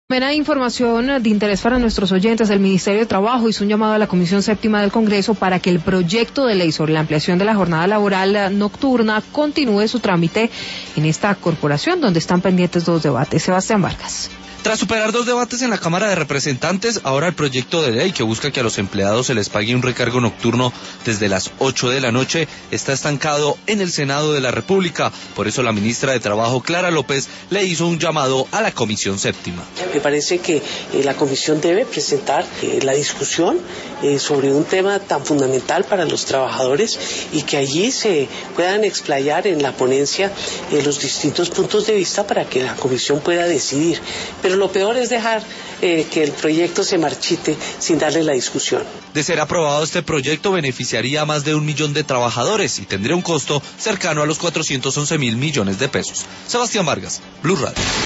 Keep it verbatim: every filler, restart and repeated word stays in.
Primera información de interés para nuestros oyentes. El Ministerio de Trabajo hizo un llamado a la Comisión Séptima del Congreso para que el proyecto de ley sobre la ampliación de la jornada laboral nocturna continúe su trámite en esta corporación, donde están pendientes dos debates. Sebastián Vargas. Tras superar dos debates en la Cámara de Representantes, ahora el proyecto de ley que busca que a los empleados se les pague un recargo nocturno desde las ocho de la noche está estancado en el Senado de la República. Por eso la ministra de Trabajo, Clara López, le hizo un llamado a la Comisión Séptima. Me parece que eh, la Comisión debe presentar eh, la discusión eh, sobre un tema tan fundamental para los trabajadores y que allí se puedan explayar en la ponencia eh, los distintos puntos de vista para que la Comisión pueda decidir. Pero lo peor es dejar eh, que el proyecto se marchite sin darle la discusión. De ser aprobado, este proyecto beneficiaría a más de un millón de trabajadores y tendría un costo cercano a los cuatrocientos once mil millones de pesos. Sebastián Vargas, Blue Radio.